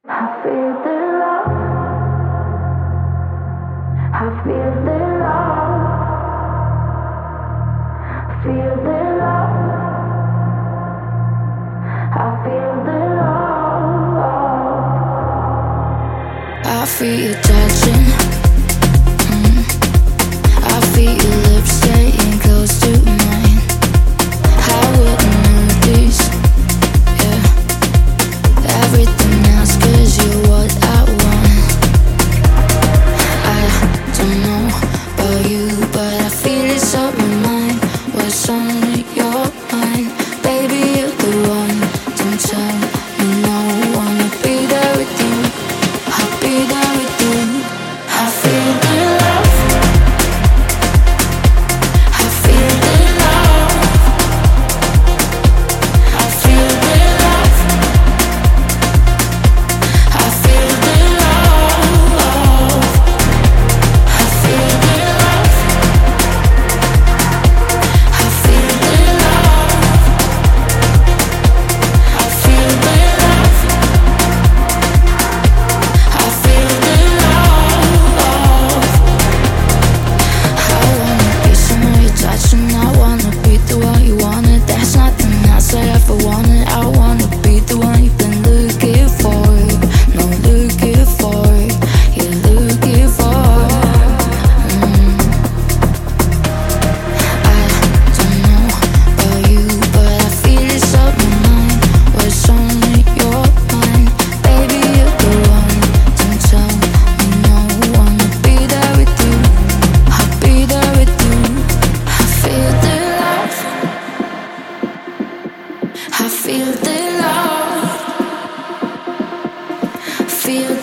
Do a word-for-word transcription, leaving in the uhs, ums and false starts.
I feel the love, I feel the love, feel the love, I feel the love. I feel you touching, mm. I feel your lips staying close to mine. I wouldn't notice, yeah, everything else 'cause you're what I want. I don't know about you, but I feel it's on my mind. What's on your mind? Baby, you're the one. Don't tell me no, wanna be there with you. I'll be there with you. I feel the love, I feel the love, I feel the love, I feel the love, I feel the love, I feel the love, I feel the love, I feel the love. I wanna be someone you touch and I wanna be the one you wanted. There's nothing else I ever wanted. I wanna be the one you've been looking for. No, looking for. You're looking for. Mm. I don't know about you, but I feel it's on my mind. What's on your mind? Baby, you're the one. Don't tell me no, wanna be there with you. I'll be there with you. I feel the love, I feel the love, feel